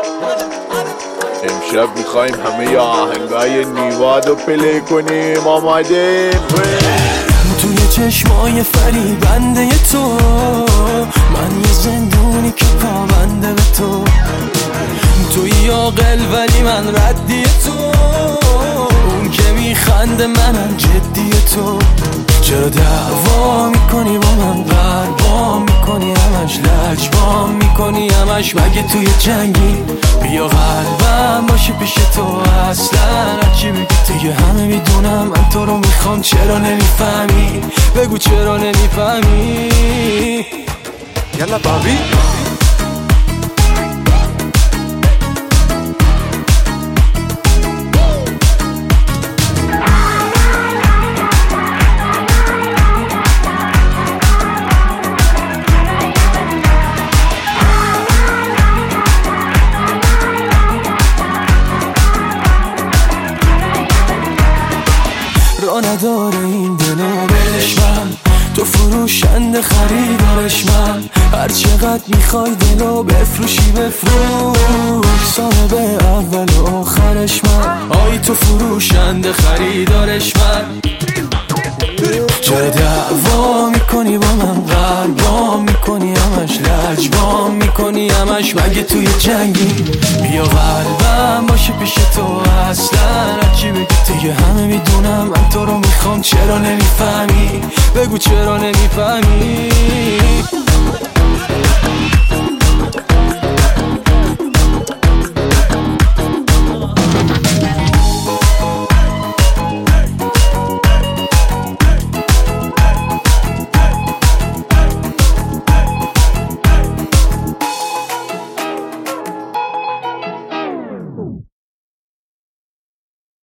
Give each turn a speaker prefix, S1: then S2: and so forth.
S1: امشب میخوایم همه آهنگای نیواد رو پلی کنیم. آمادیم؟
S2: توی چشمای فریبنده تو من یه زندونی که پابنده به تو. توی عاقل ولی من ردی تو، اون که میخنده منم جدی تو. چرا دعوا میکنی با من، قربا میکنی همش، لجبا میکنی همش، مگه توی جنگی؟ بیا قلبم باشه پیش تو، اصلا هرچی بگی دیگه همه میدونم من تو رو میخوام. چرا نمیفهمی؟ بگو چرا نمیفهمی؟
S1: یلا بابی
S2: را نداره این دلو بهش، من تو فروشنده خریدارش، من هر چقدر میخوای دلو بفروشی بفروش، صاحب اول و آخرش من. آی تو فروشنده خریدارش من. چرا دعوا میکنی با من، قلبام میکنی همش، لجبام میکنی همش، مگه توی جنگی؟ بیا قلبم باشه پیش تو، اصلا هرچی بگی دیگه همه میدونم من تو رو میخوام. چرا نمیفهمی؟ بگو چرا نمیفهمی؟